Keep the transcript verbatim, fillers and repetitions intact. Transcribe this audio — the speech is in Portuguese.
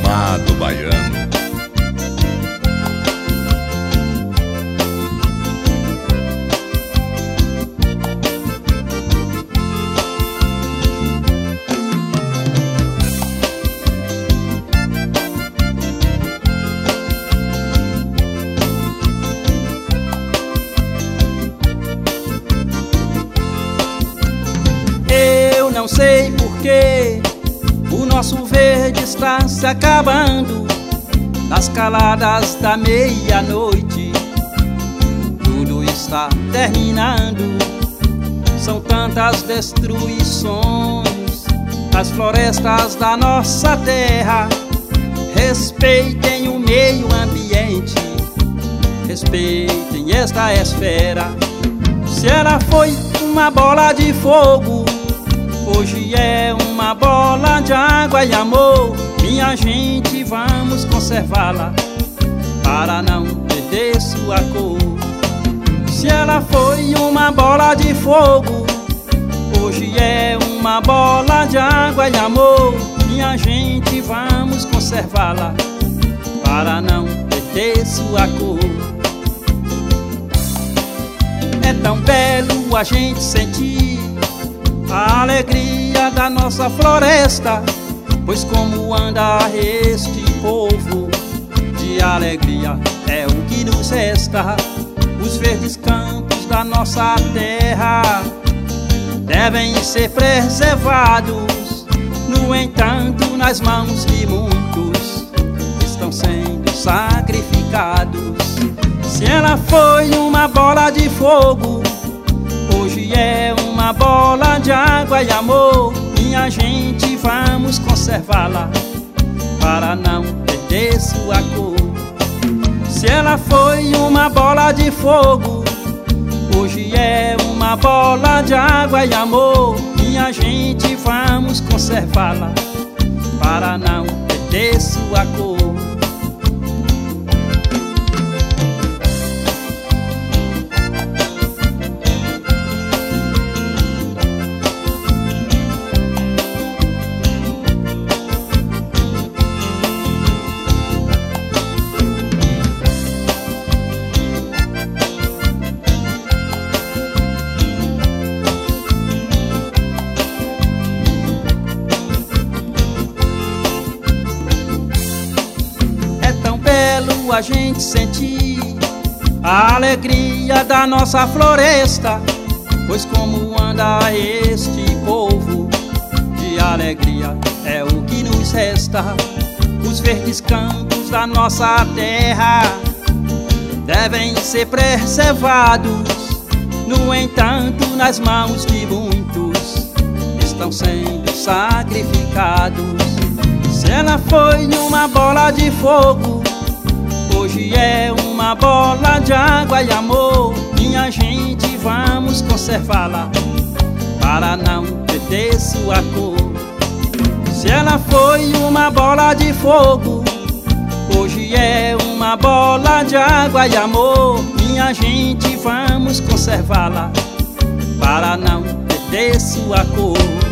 Fado Baiano. Eu não sei porquê o nosso verde está se acabando. Nas caladas da meia-noite tudo está terminando. São tantas destruições as florestas da nossa terra. Respeitem o meio ambiente, respeitem esta esfera. Se ela foi uma bola de fogo, hoje é uma bola de água e amor. Minha gente, vamos conservá-la para não perder sua cor. Se ela foi uma bola de fogo, hoje é uma bola de água e amor. Minha gente, vamos conservá-la para não perder sua cor. É tão belo a gente sentir a alegria da nossa floresta, pois como anda este povo, de alegria é o que nos resta. Os verdes campos da nossa terra devem ser preservados. No entanto, nas mãos de muitos estão sendo sacrificados. Se ela foi uma bola de fogo, hoje é uma bola de água e amor. Minha gente, vamos conservá-la para não perder sua cor. Se ela foi uma bola de fogo, hoje é uma bola de água e amor. Minha gente, vamos conservá-la para não perder sua cor. A gente sentir a alegria da nossa floresta, pois como anda este povo, de alegria é o que nos resta. Os verdes campos da nossa terra devem ser preservados. No entanto, nas mãos de muitos estão sendo sacrificados. Se ela foi uma bola de fogo, hoje é uma bola de água e amor. Minha gente, vamos conservá-la para não perder sua cor. Se ela foi uma bola de fogo, hoje é uma bola de água e amor. Minha gente, vamos conservá-la para não perder sua cor.